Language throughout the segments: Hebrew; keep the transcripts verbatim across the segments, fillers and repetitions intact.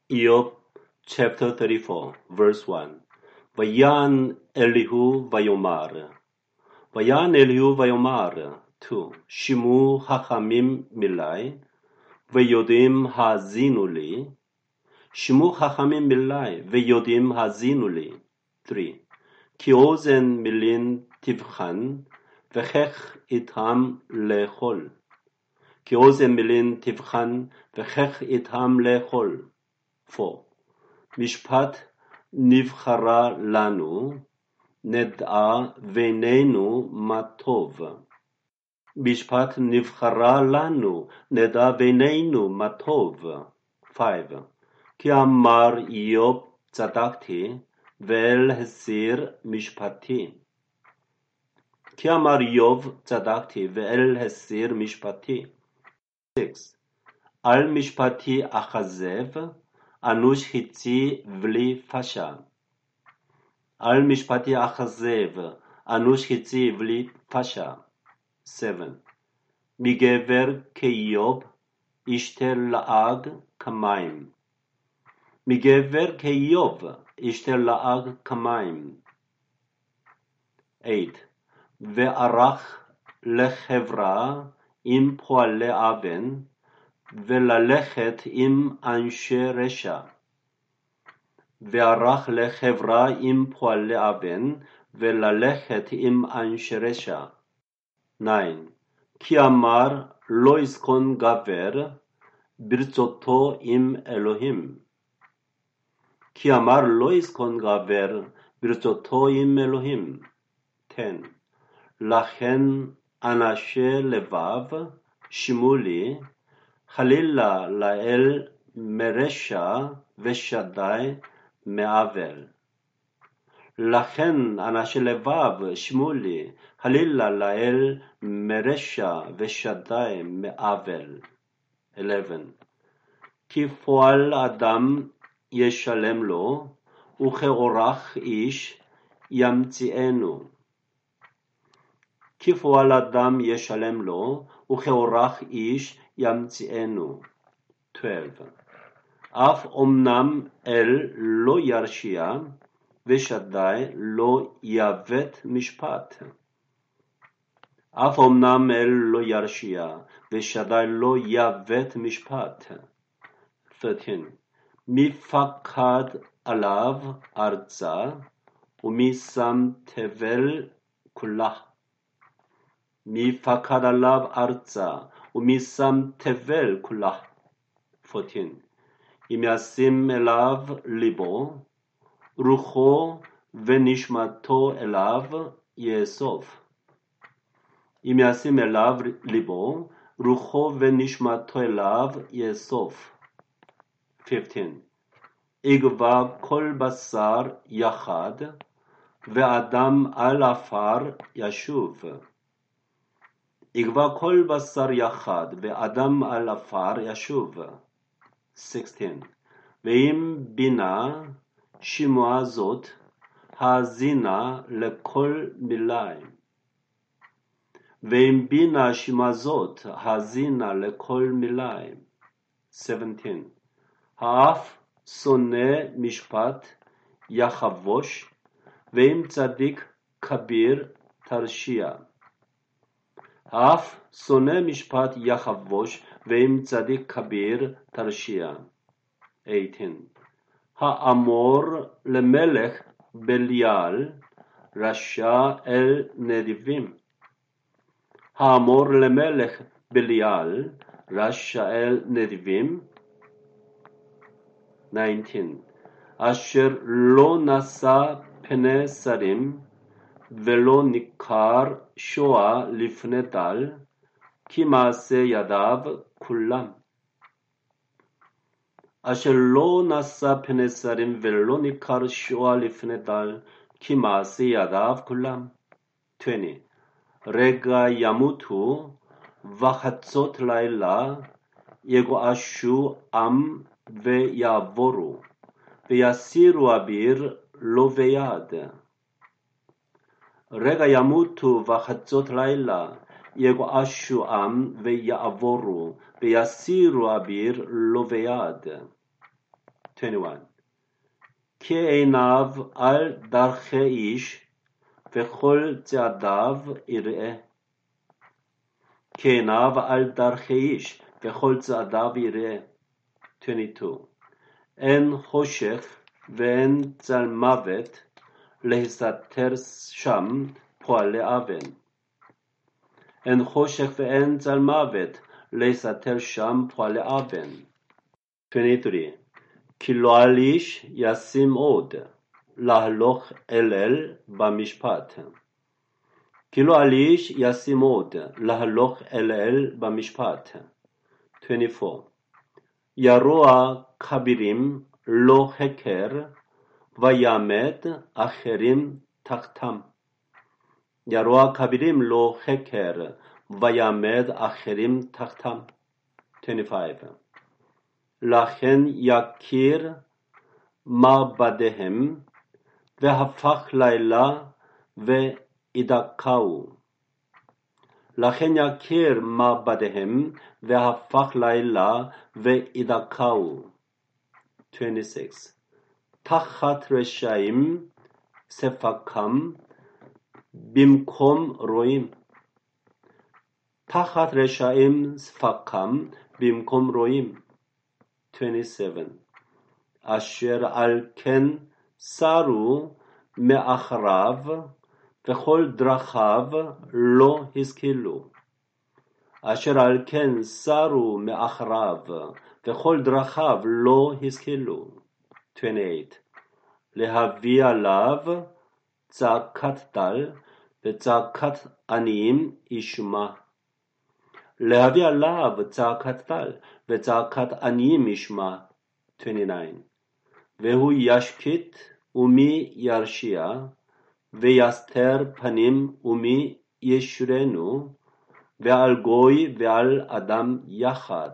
Job chapter thirty-four, verse one. Vayan Elihu vayomar. Vayan Elihu vayomar. two. Shimu hachamim milai. Veyodim hazinu li. Shimu hachamim milai. Veyodim hazinu li. three. Ki ozen milin tivchan. Vechech itam lechol. Ki ozen milin tivchan. Vechech itam lechol. four. Mishpat nivchara lanu, ned'a veinenu matov. Mishpat nivchara lanu, ned'a veinenu matov. five. Ki amar Job tzadakti, ve'el hesir mishpati. Ki amar Job tzadakti, ve'el hesir mishpati. six. Al mishpati achazev, Anush hitzi vli fasha. Al mishpati achazev, anush hitzi vli fasha. seven. Migever keyob, ishter laag kamaim. Migever keyob, ishter laag kamaim. eight. Ve'arach lechevra im poale aven, וללכת עם אנשי רשע. וערך לחברה עם פועלי אבן, וללכת עם אנשי רשע. nine. כי אמר לא יזכון גבר, ברצותו עם אלוהים. כי אמר לא יזכון גבר, ברצותו עם אלוהים. ten. לכן אנשי לבב שמעו לי, חלילה לאל מרשע ושדי מעוול. לכן אנשי לבב שמעו לי, חלילה לאל מרשע ושדי מעוול. eleven. כי פועל אדם ישלם לו, וכאורח איש ימציאנו. כי פועל אדם ישלם לו, וכאורח איש ימציאנו. twelve. אף אמנם אל לא ירשיע, ושדי לא יבט משפט. אף אמנם אל לא ירשיע, ושדי לא יבט משפט. thirteen. מי פקד עליו ארצה, ומי שם תבל כולה. מי פקד עליו ארצה, ומי שם תבל כולה. fourteen. אם ישים אליו ליבו, רוחו ונשמתו אליו יאסוף. אם ישים אליו ליבו, רוחו ונשמתו אליו יאסוף. fifteen. יגבה כל בשר יחד, ואדם על עפר ישוב. יגבה כל בשר יחד, ואדם על עפר ישוב. sixteen. ואם בינה שמועה זאת, האזינה לכל מילה. ואם בינה שמועה זאת, האזינה לכל מילה. seventeen. האף שונא משפט יחבוש, ואם צדיק כביר תרשיע. האף שונא משפט יחבוש, ואם צדיק כביר תרשיע. eighteen. האמור למלך בליעל, רשע אל נדיבים. האמור למלך בליעל, רשע אל נדיבים. nineteen. אשר לא נשא פני שרים, ולא ניכר שואה לפני דל, כי מעשה ידיו כולם. אשר לא נשא פני שרים ולא ניכר שואה לפני דל, כי מעשה ידיו כולם. twenty. רגע ימותו, וחצות לילה, יגועשו עם ויעבורו, ויסירו אביר לא ביד. רגע ימותו וחצות לילה, יגועשו עם ויעבורו, ויסירו אביר לא ביד. twenty-one. כי עיניו על דרכי איש, וכל צעדיו יראה. כי עיניו על דרכי איש, וכל צעדיו יראה. twenty-two. אין חושך ואין צל מוות, להסתתר שם פועלי אבן. אין חושך ואין צל מוות, להסתתר שם פועלי אבן. twenty-three. כי לא על איש ישים עוד, להלוך אלל במשפט. כי לא על איש ישים עוד, להלוך אלל במשפט. twenty-four. ירוע כבירים לא חקר, ויעמד אחרים תחתם. ירוע כבירים לא חקר, ויעמד אחרים תחתם. twenty-five. לכן יכיר מעבדיהם, והפך לילה וידכאו. לכן יכיר מעבדיהם, והפך לילה וידכאו. twenty-six. תחת רשעים ספקם, במקום רואים. תחת רשעים ספקם, במקום רואים. twenty-seven. אשר על כן סרו מאחריו, וכל דרכיו לא השכילו. אשר על כן סרו מאחריו, וכל דרכיו לא השכילו. twenty-eight. להביא עליו צעקת דל, וצעקת עניים ישמע. להביא עליו צעקת דל, וצעקת עניים ישמע. twenty-nine. והוא ישקיט ומי ירשיע, ויסתר פנים ומי ישרנו, ועל גוי ועל אדם יחד.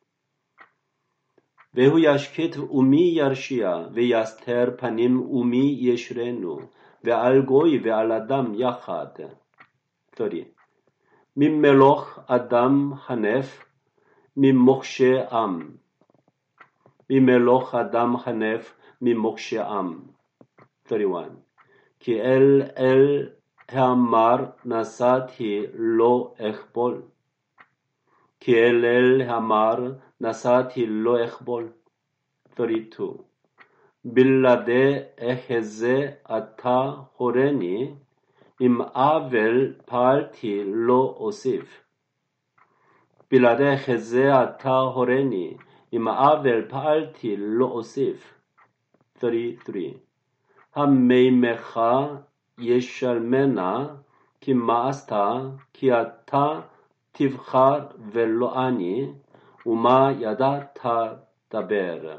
והוא ישקיט ומי ירשיע, ויסתר פנים ומי ישרנו, ועל גוי ועל אדם יחד. thirty. ממלוך אדם חנף, ממוקשה עם. ממלוך אדם חנף, ממוקשה עם. thirty-one. כי אל אל האמר נסעתי לא אכבול. כי אל אל האמר נסעתי לא אכבול. thirty-two. בלעדי אחזה אתה הורני, אם עוול פעלתי לא אוסיף. בלעדי אחזה אתה הורני, אם עוול פעלתי לא אוסיף. thirty-three. המימך ישלמנה, כי מאסת, כי אתה תבחר ולא אני, ומה ידעת דבר.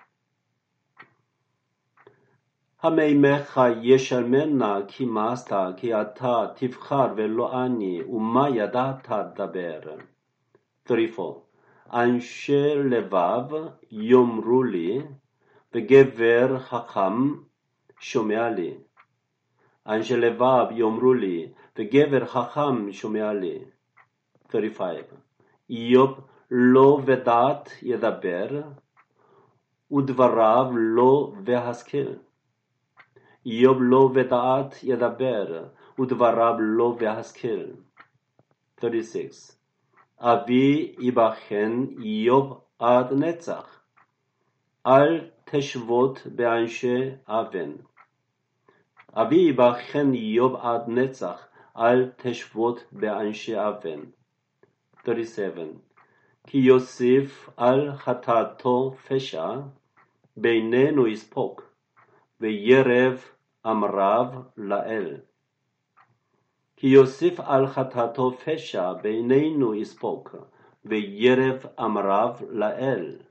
המימך ישלמנה, כי מאסת, כי אתה תבחר ולא אני, ומה ידעת דבר. thirty-four. אנשי לבב יאמרו לי, וגבר חכם שומע לי. אנשי לבב יאמרו לי, וגבר חכם שומע לי. thirty-five. איוב לא ודעת ידבר, ודבריו לא והשכיל. איוב לא ודעת ידבר, ודבריו לא והשכיל. thirty-six. אבי יבחן איוב עד נצח, אל תשבות באנשי אבן. אבי יבחן איוב עד נצח, אל תשבות באנשי אבן. thirty-seven. כי יוסיף על חטאתו פשע, בינינו יספוק, וירב אמריו לאל. כי יוסיף על חטאתו פשע, בינינו יספוק, וירב אמריו לאל.